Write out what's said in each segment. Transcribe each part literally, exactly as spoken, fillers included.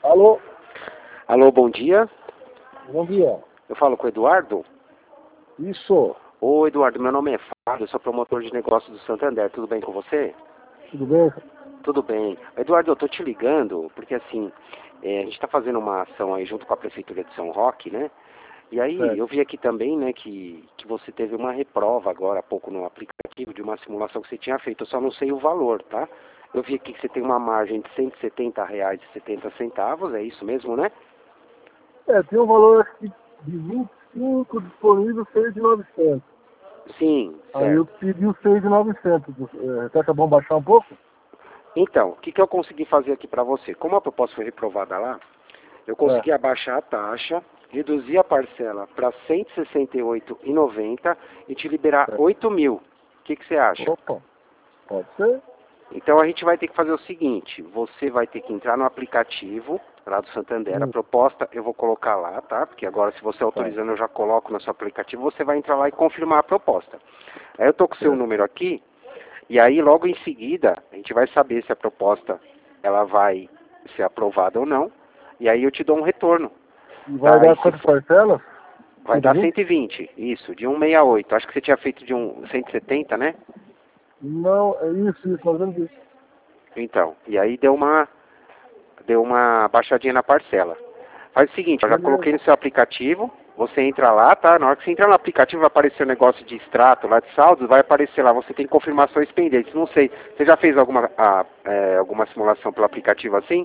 Alô? Alô, bom dia. Bom dia. Eu falo com o Eduardo. Isso. Ô, Eduardo, meu nome é Fábio, eu sou promotor de negócios do Santander. Tudo bem com você? Tudo bem? Tudo bem. Eduardo, eu tô te ligando porque, assim, é, a gente está fazendo uma ação aí junto com a Prefeitura de São Roque, né? E aí, Certo. eu vi aqui também, né, que, que você teve uma reprova agora há pouco no aplicativo de uma simulação que você tinha feito. Eu só não sei o valor, tá? Eu vi aqui que você tem uma margem de cento e setenta reais e setenta centavos, é isso mesmo, né? É, tem um valor aqui de vinte e cinco disponível, seis mil e novecentos. Sim, Aí eu certo. pedi os seis mil e novecentos. É, será que é bom baixar um pouco? Então, o que, que eu consegui fazer aqui para você? Como a proposta foi reprovada lá, eu É. consegui abaixar a taxa, reduzir a parcela para cento e sessenta e oito reais e noventa centavos e te liberar É. oito mil. O que, que você acha? Opa, pode ser? Então a gente vai ter que fazer o seguinte, você vai ter que entrar no aplicativo lá do Santander, a Hum, proposta eu vou colocar lá, tá? Porque agora se você tá. autorizando eu já coloco no seu aplicativo, você vai entrar lá e confirmar a proposta. Aí eu tô com o seu Certo. número aqui, e aí logo em seguida a gente vai saber se a proposta ela vai ser aprovada ou não, e aí eu te dou um retorno, E vai tá? E dar se quantas for, parcelas? vai cento e dar vinte? cento e vinte, isso, de cento e sessenta e oito. Acho que você tinha feito de um cento e setenta, né? Não, é isso, isso, nós vamos ver. Então, e aí deu uma deu uma baixadinha na parcela. Faz o seguinte, eu já Beleza. coloquei no seu aplicativo, você entra lá, tá? Na hora que você entrar no aplicativo vai aparecer o negócio de extrato lá de saldos, vai aparecer lá, você tem confirmações pendentes. Não sei, você já fez alguma, a, é, alguma simulação pelo aplicativo assim?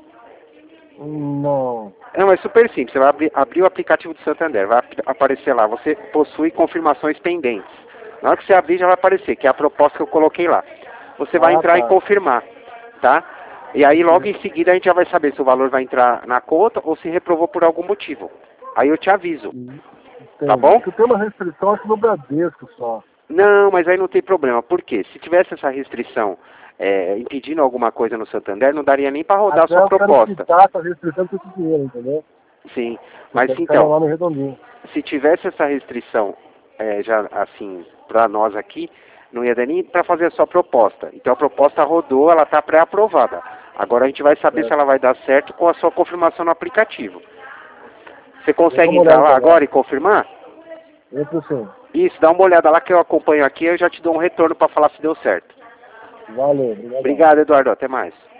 Não. Não, é super simples, você vai abrir, abrir o aplicativo do Santander, vai ap- aparecer lá, você possui confirmações pendentes. Na hora que você abrir já vai aparecer, que é a proposta que eu coloquei lá. Você vai Ah, entrar e tá. confirmar, tá? E aí logo Perfeito. em seguida a gente já vai saber se o valor vai entrar na conta ou se reprovou por algum motivo. Aí eu te aviso, Hum, tá Entendi. bom? Porque tem uma restrição aqui no Bradesco só. Não, mas aí não tem problema. Por quê? Se tivesse essa restrição é, impedindo alguma coisa no Santander, não daria nem para rodar a Até sua eu quero proposta. quitar essa restrição com esse dinheiro, entendeu? Sim, Eu mas quero ficar então, lá no redondinho. se tivesse essa restrição é, já assim para nós aqui, não ia dar nem para fazer a sua proposta. Então a proposta rodou, ela está pré-aprovada. Agora a gente vai saber se Certo. ela vai dar certo com a sua confirmação no aplicativo. Você Eu dou consegue uma entrar olhada lá então lá. agora e confirmar? Entra sim. Isso, dá uma olhada lá que eu acompanho aqui, eu já te dou um retorno para falar se deu certo. Valeu, obrigadão. Obrigado, Eduardo, até mais.